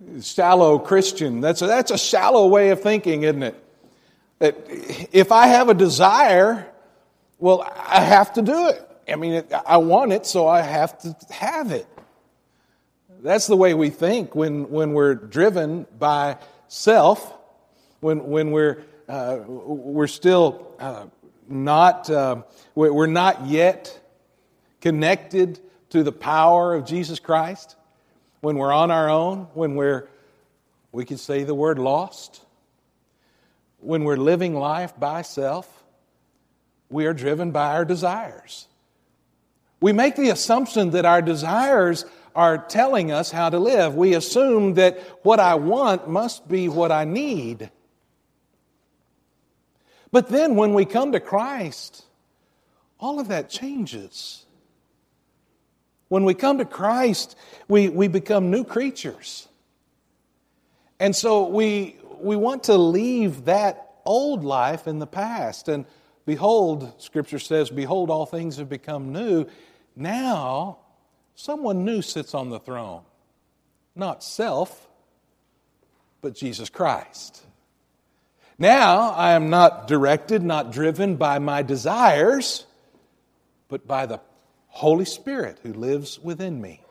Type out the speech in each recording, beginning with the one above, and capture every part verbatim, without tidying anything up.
Shallow Christian. That's a, that's a shallow way of thinking, isn't it? That if I have a desire, well, I have to do it. I mean, I want it, so I have to have it. That's the way we think when, when we're driven by self, when when we're uh, we're still uh, not uh, we're not yet connected to the power of Jesus Christ. When we're on our own, when we're we can say the word lost. When we're living life by self, we are driven by our desires. We make the assumption that our desires are telling us how to live. We assume that what I want must be what I need. But then when we come to Christ, all of that changes. When we come to Christ, we, we become new creatures. And so we, we want to leave that old life in the past. And behold, Scripture says, behold, all things have become new. Now, someone new sits on the throne. Not self, but Jesus Christ. Now, I am not directed, not driven by my desires, but by the Holy Spirit who lives within me.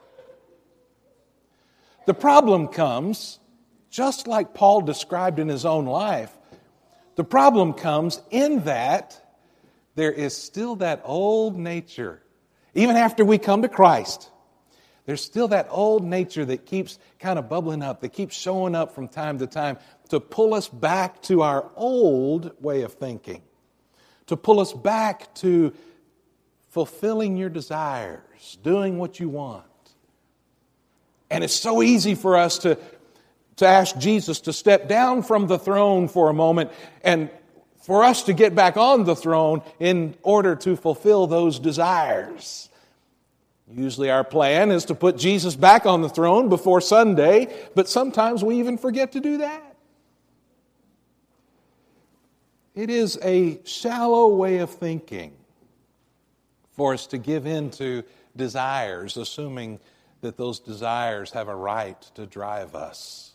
The problem comes, just like Paul described in his own life, the problem comes in that there is still that old nature. Even after we come to Christ, there's still that old nature that keeps kind of bubbling up, that keeps showing up from time to time to pull us back to our old way of thinking, to pull us back to fulfilling your desires, doing what you want. And it's so easy for us to, to ask Jesus to step down from the throne for a moment and for us to get back on the throne in order to fulfill those desires. Usually our plan is to put Jesus back on the throne before Sunday, but sometimes we even forget to do that. It is a shallow way of thinking for us to give in to desires, assuming that those desires have a right to drive us.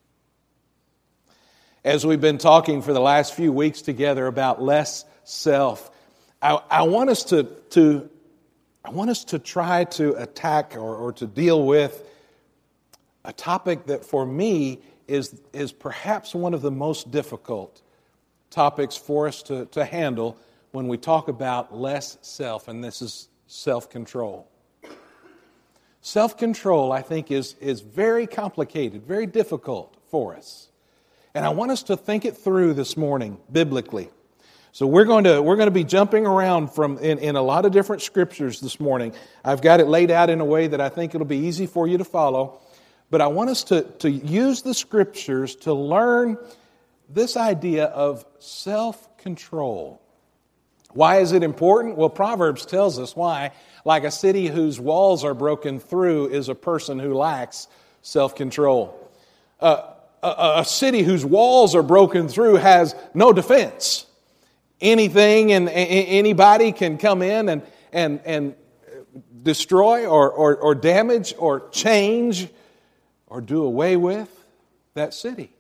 As we've been talking for the last few weeks together about less self, I, I want us to, to I want us to try to attack or, or to deal with a topic that for me is, is perhaps one of the most difficult topics for us to, to handle when we talk about less self, and this is self-control. Self-control, I think, is, is very complicated, very difficult for us. And I want us to think it through this morning, biblically. So we're going to we're going to be jumping around from in, in a lot of different scriptures this morning. I've got it laid out in a way that I think it'll be easy for you to follow. But I want us to, to use the scriptures to learn this idea of self-control. Why is it important? Well, Proverbs tells us why. Like a city whose walls are broken through is a person who lacks self-control. Uh, a, a city whose walls are broken through has no defense. Anything and anybody can come in and and and destroy or, or, or damage or change or do away with that city.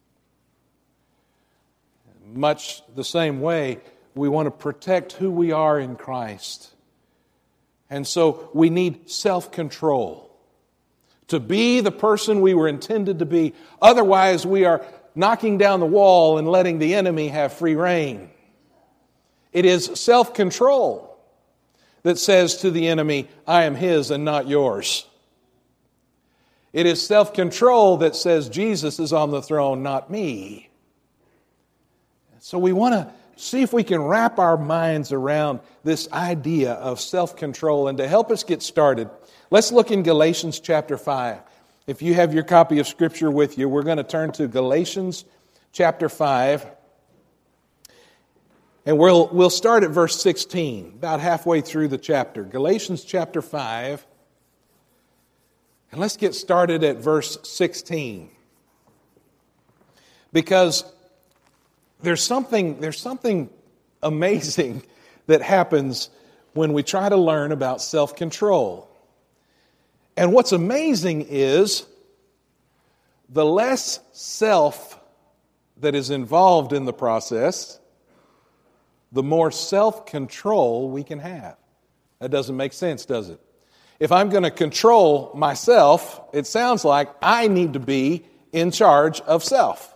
Much the same way, we want to protect who we are in Christ. And so we need self-control to be the person we were intended to be. Otherwise, we are knocking down the wall and letting the enemy have free rein. It is self-control that says to the enemy, I am his and not yours. It is self-control that says Jesus is on the throne, not me. So we want to see if we can wrap our minds around this idea of self-control. And to help us get started, let's look in Galatians chapter five. If you have your copy of Scripture with you, we're going to turn to Galatians chapter five. And we'll, we'll start at verse sixteen, about halfway through the chapter. Galatians chapter five. And let's get started at verse sixteen. Because there's something, there's something amazing that happens when we try to learn about self-control. And what's amazing is the less self that is involved in the process, the more self-control we can have. That doesn't make sense, does it? If I'm going to control myself, it sounds like I need to be in charge of self.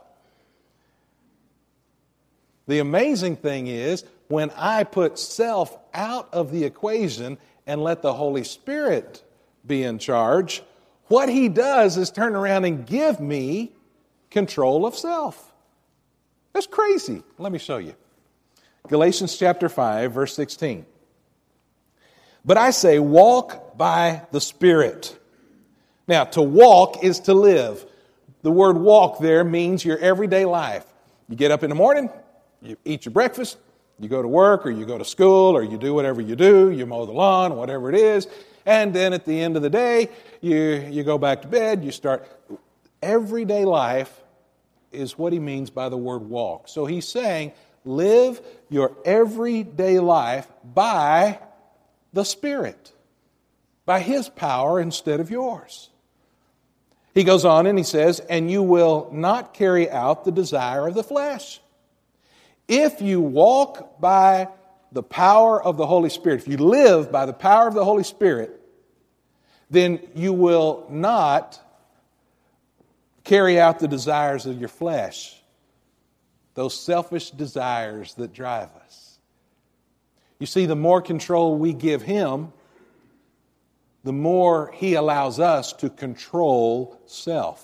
The amazing thing is, when I put self out of the equation and let the Holy Spirit be in charge, what He does is turn around and give me control of self. That's crazy. Let me show you. Galatians chapter five, verse sixteen. But I say, walk by the Spirit. Now, to walk is to live. The word walk there means your everyday life. You get up in the morning, you eat your breakfast, you go to work or you go to school or you do whatever you do, you mow the lawn, whatever it is, and then at the end of the day, you, you go back to bed, you start. Everyday life is what he means by the word walk. So he's saying, live your everyday life by the Spirit, by His power instead of yours. He goes on and he says, and you will not carry out the desire of the flesh. If you walk by the power of the Holy Spirit, if you live by the power of the Holy Spirit, then you will not carry out the desires of your flesh, those selfish desires that drive us. You see, the more control we give Him, the more He allows us to control self.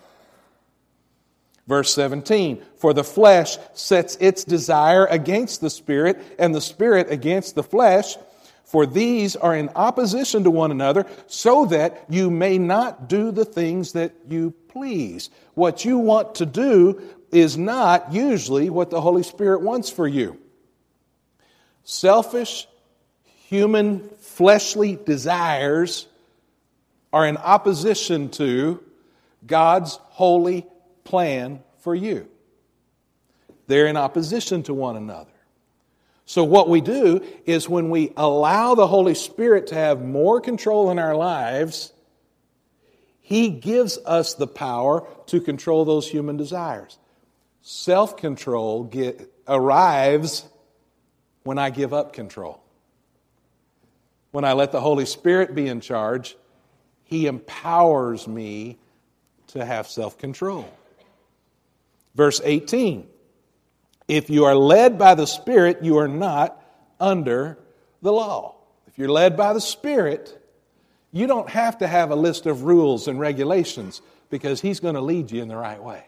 Verse seventeen, for the flesh sets its desire against the Spirit, and the Spirit against the flesh, for these are in opposition to one another, so that you may not do the things that you please. What you want to do is not usually what the Holy Spirit wants for you. Selfish, human, fleshly desires are in opposition to God's holy plan for you. They're in opposition to one another. So what we do is when we allow the Holy Spirit to have more control in our lives, He gives us the power to control those human desires. Self-control get, arrives when I give up control. When I let the Holy Spirit be in charge, He empowers me to have self-control. Verse eighteen, if you are led by the Spirit, you are not under the law. If you're led by the Spirit, you don't have to have a list of rules and regulations because He's going to lead you in the right way.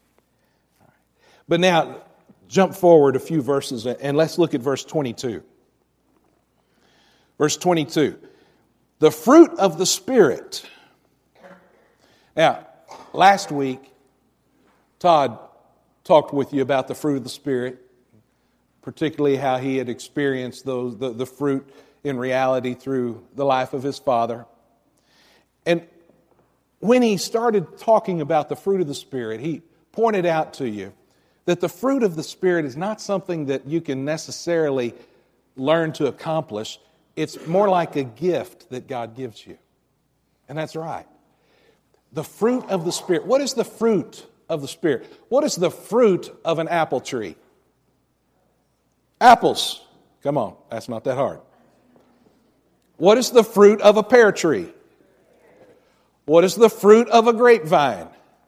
But now, jump forward a few verses and let's look at verse twenty-two. Verse twenty-two. The fruit of the Spirit. Now, last week, Todd talked with you about the fruit of the Spirit, particularly how he had experienced those, the, the fruit in reality through the life of his father. And when he started talking about the fruit of the Spirit, he pointed out to you that the fruit of the Spirit is not something that you can necessarily learn to accomplish. It's more like a gift that God gives you. And that's right. The fruit of the Spirit. What is the fruit of the Spirit? What is the fruit of an apple tree? Apples. Come on, that's not that hard. What is the fruit of a pear tree? What is the fruit of a grapevine?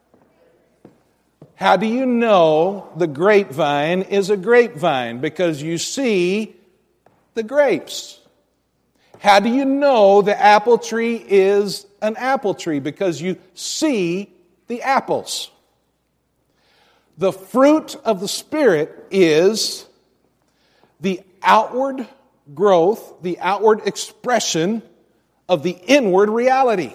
How do you know the grapevine is a grapevine? Because you see the grapes. How do you know the apple tree is an apple tree? Because you see the apples. The fruit of the Spirit is the outward growth, the outward expression of the inward reality.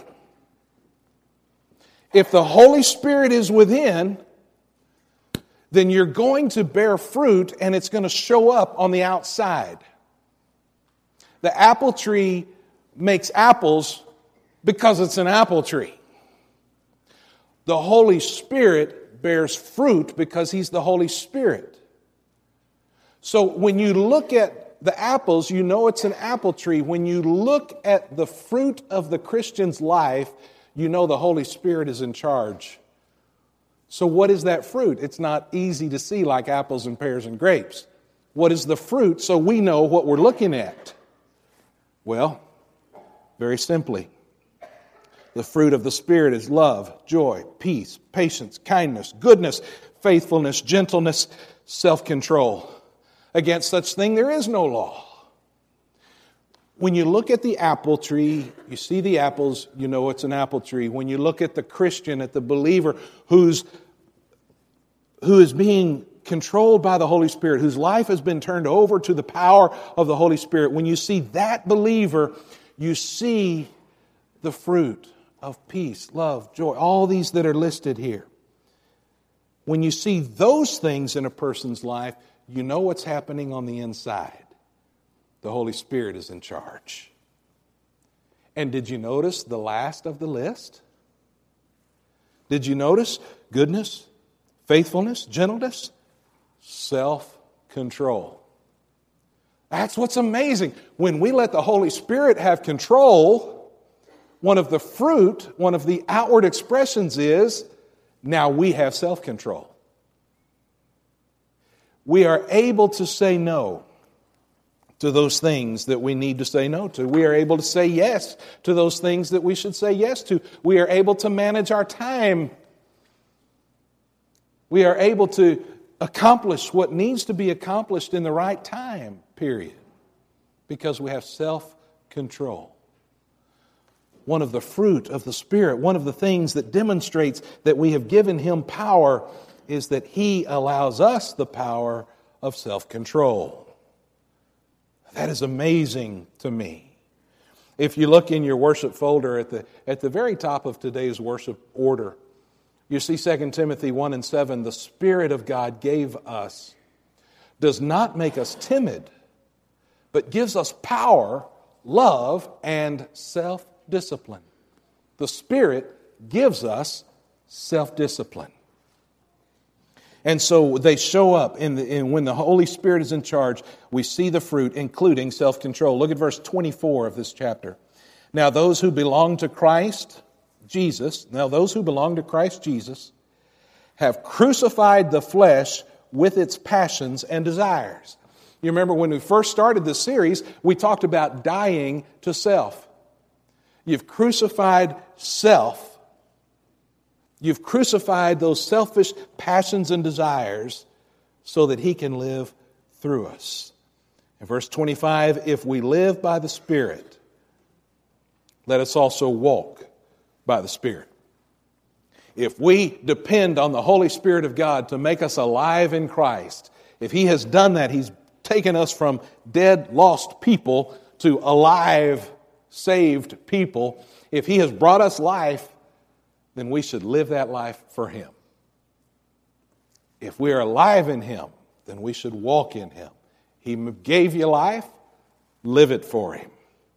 If the Holy Spirit is within, then you're going to bear fruit and it's going to show up on the outside. The apple tree makes apples because it's an apple tree. The Holy Spirit bears fruit because He's the Holy Spirit. So when you look at the apples, you know it's an apple tree. When you look at the fruit of the Christian's life, you know the Holy Spirit is in charge So what is that fruit? It's not easy to see like apples and pears and grapes. What is the fruit so we know what we're looking at? Well, very simply, the fruit of the Spirit is love, joy, peace, patience, kindness, goodness, faithfulness, gentleness, self-control. Against such thing there is no law. When you look at the apple tree, you see the apples, you know it's an apple tree. When you look at the Christian, at the believer who's, who is being controlled by the Holy Spirit, whose life has been turned over to the power of the Holy Spirit, when you see that believer, you see the fruit of peace, love, joy, all these that are listed here. When you see those things in a person's life, you know what's happening on the inside. The Holy Spirit is in charge. And did you notice the last of the list? Did you notice goodness, faithfulness, gentleness, self-control? That's what's amazing. When we let the Holy Spirit have control, one of the fruit, one of the outward expressions is, now we have self-control. We are able to say no to those things that we need to say no to. We are able to say yes to those things that we should say yes to. We are able to manage our time. We are able to accomplish what needs to be accomplished in the right time, period, because we have self-control. One of the fruit of the Spirit, one of the things that demonstrates that we have given Him power is that He allows us the power of self-control. That is amazing to me. If you look in your worship folder at the, at the very top of today's worship order, you see Second Timothy one and seven, the Spirit of God gave us, does not make us timid, but gives us power, love, and self-discipline. The Spirit gives us self-discipline. And so they show up, in the, in, when the Holy Spirit is in charge, we see the fruit, including self-control. Look at verse twenty-four of this chapter. Now those who belong to Christ Jesus, now those who belong to Christ Jesus have crucified the flesh with its passions and desires. You remember when we first started this series, we talked about dying to self. You've crucified self. You've crucified those selfish passions and desires so that He can live through us. In verse twenty-five, if we live by the Spirit, let us also walk by the Spirit. If we depend on the Holy Spirit of God to make us alive in Christ, if He has done that, He's taken us from dead, lost people to alive, saved people. If He has brought us life, then we should live that life for Him. If we are alive in Him, then we should walk in Him. He gave you life, live it for Him.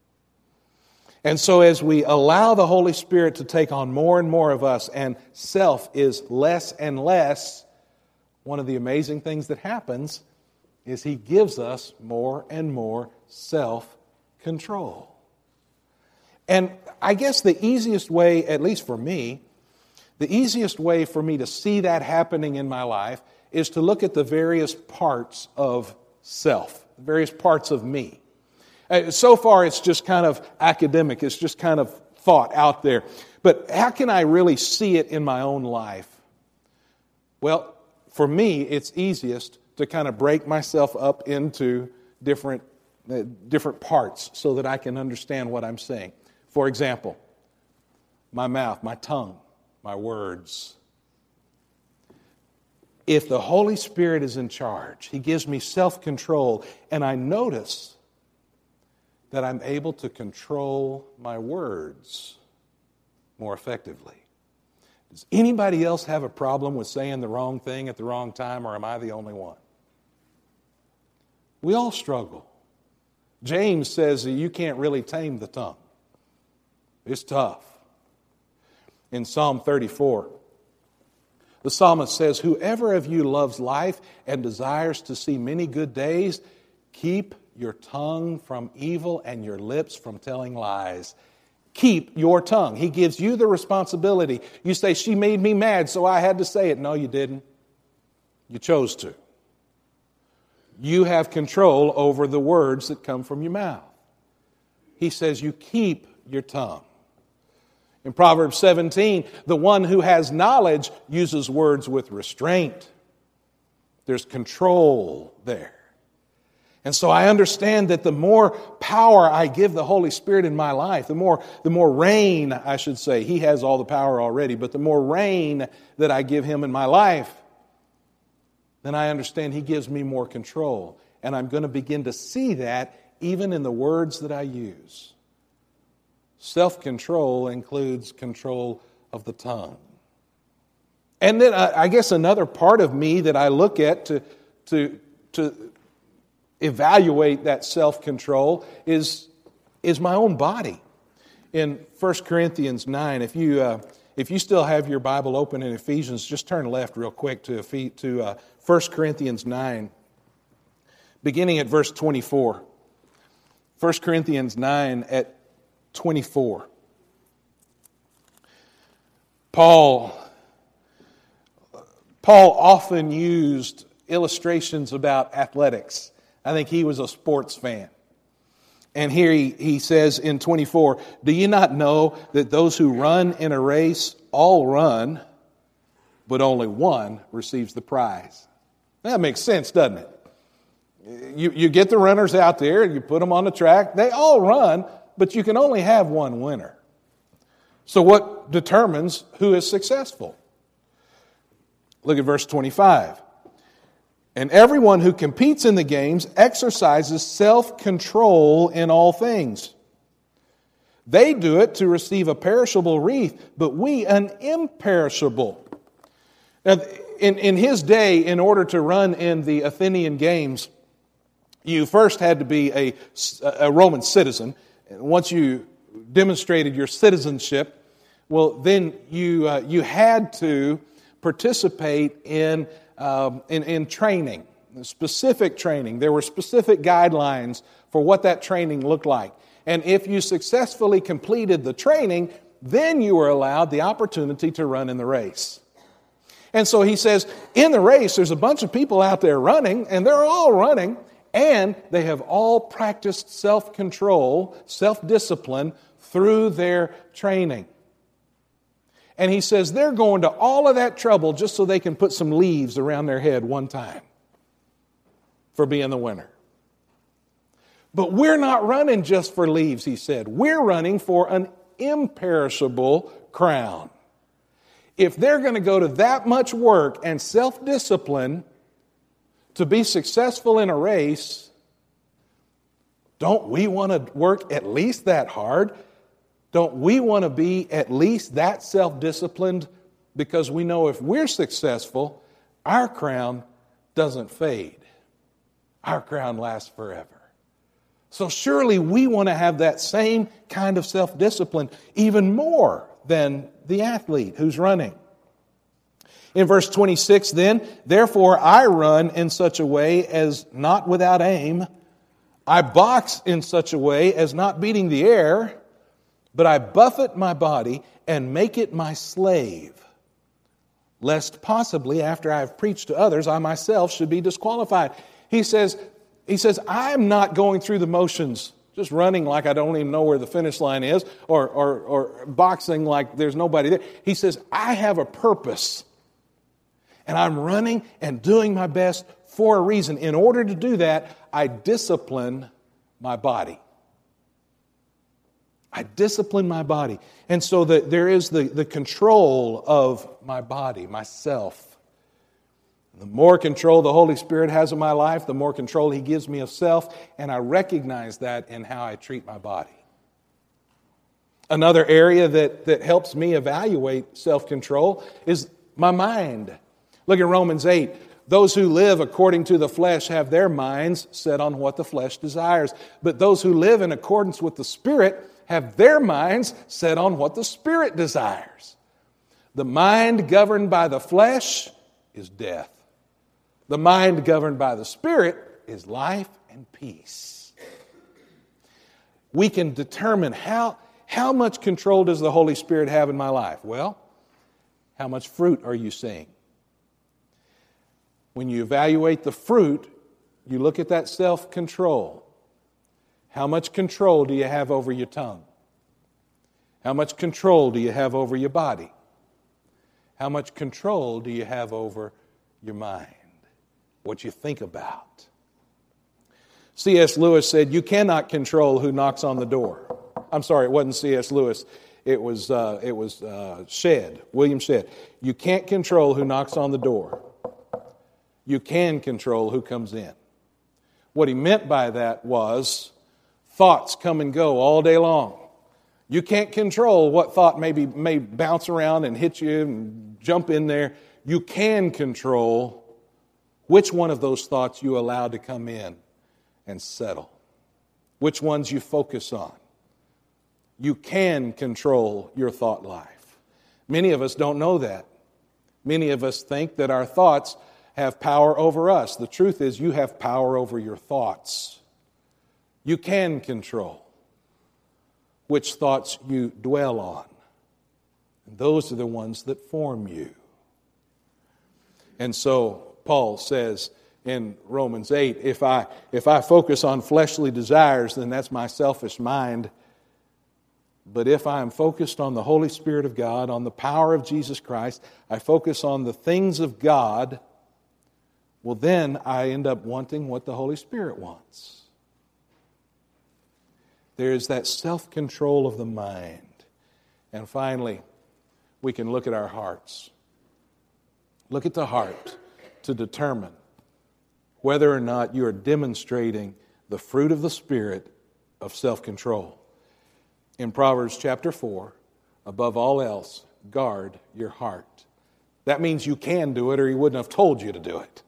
And so as we allow the Holy Spirit to take on more and more of us, and self is less and less, one of the amazing things that happens is He gives us more and more self-control. And I guess the easiest way, at least for me, the easiest way for me to see that happening in my life is to look at the various parts of self, the various parts of me. Uh, so far, it's just kind of academic. It's just kind of thought out there. But how can I really see it in my own life? Well, for me, it's easiest to kind of break myself up into different, uh, different parts so that I can understand what I'm saying. For example, my mouth, my tongue, my words. If the Holy Spirit is in charge, He gives me self-control, and I notice that I'm able to control my words more effectively. Does anybody else have a problem with saying the wrong thing at the wrong time, or am I the only one? We all struggle. James says that you can't really tame the tongue. It's tough. In Psalm thirty-four, the psalmist says, whoever of you loves life and desires to see many good days, keep your tongue from evil and your lips from telling lies. keep your tongue. He gives you the responsibility. You say, she made me mad, so I had to say it. No, you didn't. You chose to. You have control over the words that come from your mouth. He says you keep your tongue. In Proverbs seventeen, the one who has knowledge uses words with restraint. There's control there. And so I understand that the more power I give the Holy Spirit in my life, the more, the more reign, I should say, He has all the power already, but the more reign that I give Him in my life, then I understand He gives me more control. And I'm going to begin to see that even in the words that I use. Self-control includes control of the tongue. And then I guess another part of me that I look at to, to, to evaluate that self-control is, is my own body. In First Corinthians nine, if you, uh, if you still have your Bible open in Ephesians, just turn left real quick to, to uh, First Corinthians nine, beginning at verse twenty-four. First Corinthians nine at twenty-four. Paul, Paul often used illustrations about athletics. I think he was a sports fan. And here he, he says in twenty-four, do you not know that those who run in a race all run, but only one receives the prize? That makes sense, doesn't it? You, you get the runners out there, you put them on the track, they all run, but you can only have one winner. So what determines who is successful? Look at verse twenty-five. And everyone who competes in the games exercises self-control in all things. They do it to receive a perishable wreath, but we an imperishable. Now, in, in his day, in order to run in the Athenian Games, you first had to be a, a Roman citizen. Once you demonstrated your citizenship, well, then you uh, you had to participate in, um, in in training, specific training. There were specific guidelines for what that training looked like. And if you successfully completed the training, then you were allowed the opportunity to run in the race. And so he says, in the race, there's a bunch of people out there running, and they're all running, and they have all practiced self-control, self-discipline through their training. And he says they're going to all of that trouble just so they can put some leaves around their head one time for being the winner. But we're not running just for leaves, he said. We're running for an imperishable crown. If they're going to go to that much work and self-discipline to be successful in a race, don't we want to work at least that hard? Don't we want to be at least that self-disciplined? Because we know if we're successful, our crown doesn't fade. Our crown lasts forever. So surely we want to have that same kind of self-discipline, even more than the athlete who's running. In verse twenty-six then, therefore I run in such a way as not without aim. I box in such a way as not beating the air, but I buffet my body and make it my slave, lest possibly after I have preached to others, I myself should be disqualified. He says, he says, I'm not going through the motions, just running like I don't even know where the finish line is, or, or, or boxing like there's nobody there. He says, I have a purpose, and I'm running and doing my best for a reason. In order to do that, I discipline my body. I discipline my body. And so the, there is the, the control of my body, myself. The more control the Holy Spirit has of my life, the more control He gives me of self, and I recognize that in how I treat my body. Another area that, that helps me evaluate self-control is my mind. Look at Romans eight. Those who live according to the flesh have their minds set on what the flesh desires. But those who live in accordance with the Spirit have their minds set on what the Spirit desires. The mind governed by the flesh is death. The mind governed by the Spirit is life and peace. We can determine how, How much control does the Holy Spirit have in my life? Well, how much fruit are you seeing? When you evaluate the fruit, you look at that self-control. How much control do you have over your tongue? How much control do you have over your body? How much control do you have over your mind? What you think about? C S Lewis said, you cannot control who knocks on the door. I'm sorry, it wasn't C S Lewis. It was, uh, it was uh, Shedd, William Shedd. You can't control who knocks on the door. You can control who comes in. What he meant by that was thoughts come and go all day long. You can't control what thought maybe may bounce around and hit you and jump in there. You can control which one of those thoughts you allow to come in and settle. Which ones you focus on. You can control your thought life. Many of us don't know that. Many of us think that our thoughts have power over us. The truth is you have power over your thoughts. You can control which thoughts you dwell on. And those are the ones that form you. And so Paul says in Romans eight, if I if I focus on fleshly desires, then that's my selfish mind. But if I am focused on the Holy Spirit of God, on the power of Jesus Christ, I focus on the things of God, well then I end up wanting what the Holy Spirit wants. There is that self-control of the mind. And finally, we can look at our hearts. Look at the heart to determine whether or not you are demonstrating the fruit of the Spirit of self-control. In Proverbs chapter four, above all else, guard your heart. That means you can do it or he wouldn't have told you to do it.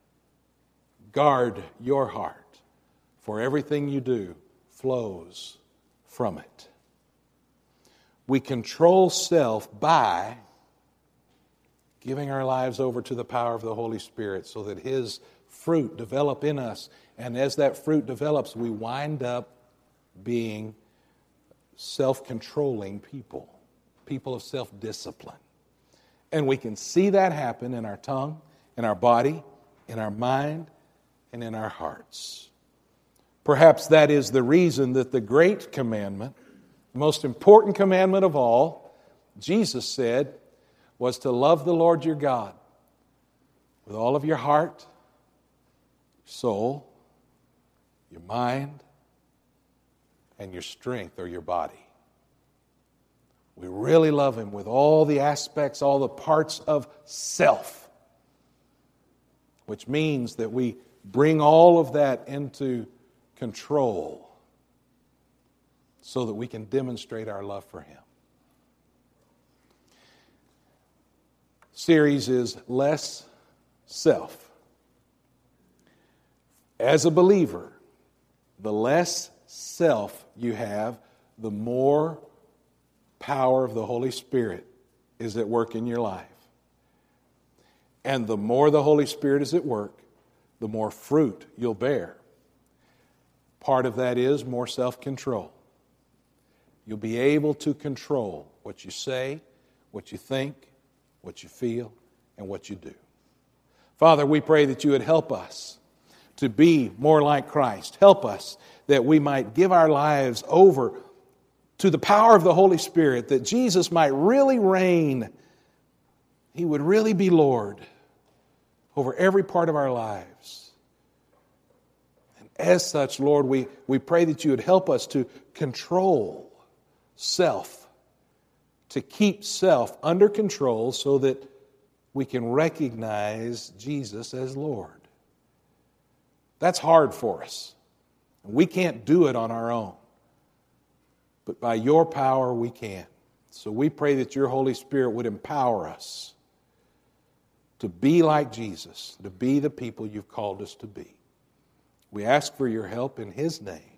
Guard your heart, for everything you do flows from it. We control self by giving our lives over to the power of the Holy Spirit so that His fruit develop in us. And as that fruit develops, we wind up being self-controlling people, people of self-discipline. And we can see that happen in our tongue, in our body, in our mind, and in our hearts. Perhaps that is the reason that the great commandment, the most important commandment of all, Jesus said, was to love the Lord your God with all of your heart, your soul, your mind, and your strength or your body. We really love Him with all the aspects, all the parts of self, which means that we bring all of that into control so that we can demonstrate our love for Him. Series is Less Self. As a believer, the less self you have, the more power of the Holy Spirit is at work in your life. And the more the Holy Spirit is at work, the more fruit you'll bear. Part of that is more self-control. You'll be able to control what you say, what you think, what you feel, and what you do. Father, we pray that you would help us to be more like Christ. Help us that we might give our lives over to the power of the Holy Spirit, that Jesus might really reign. He would really be Lord over every part of our lives. As such, Lord, we, we pray that you would help us to control self, to keep self under control so that we can recognize Jesus as Lord. That's hard for us. We can't do it on our own. But by your power, we can. So we pray that your Holy Spirit would empower us to be like Jesus, to be the people you've called us to be. We ask for your help in His name.